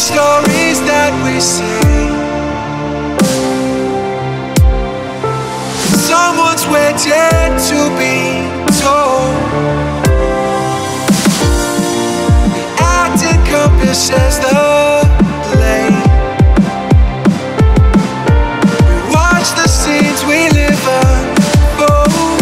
stories that we say, someone's waiting to be told. The acting encompasses the lane. We watch the scenes we live unfold.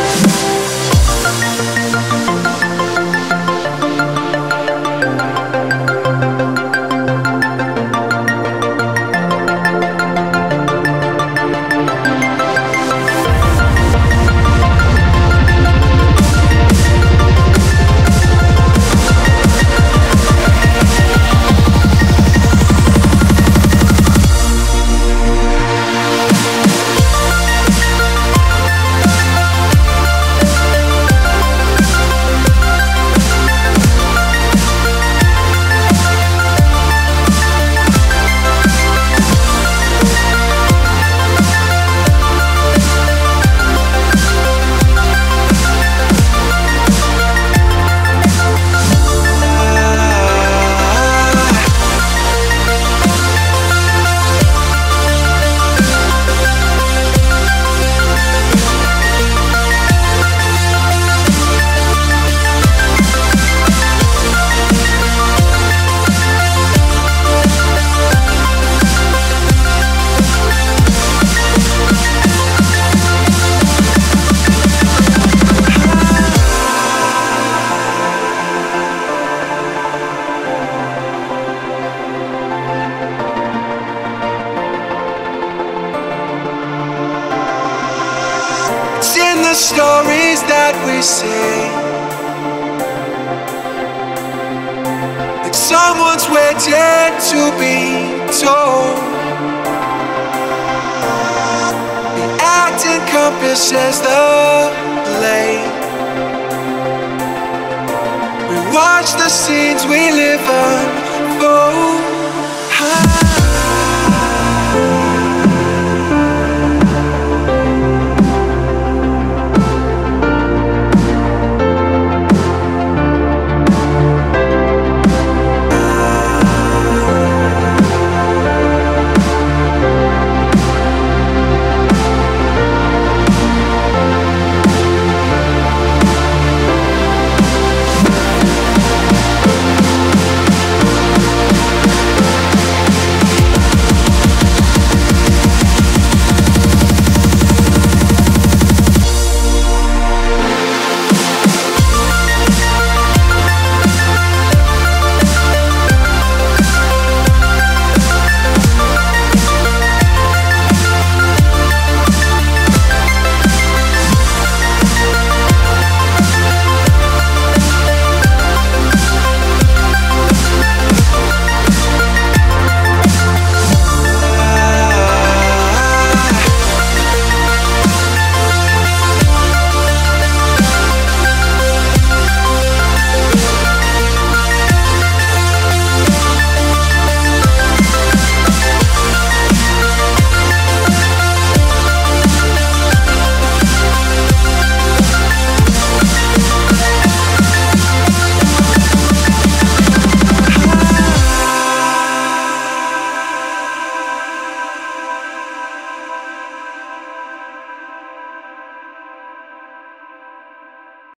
The stories that we say, like someone's waiting to be told. The act encompasses the lane. We watch the scenes we live unfold.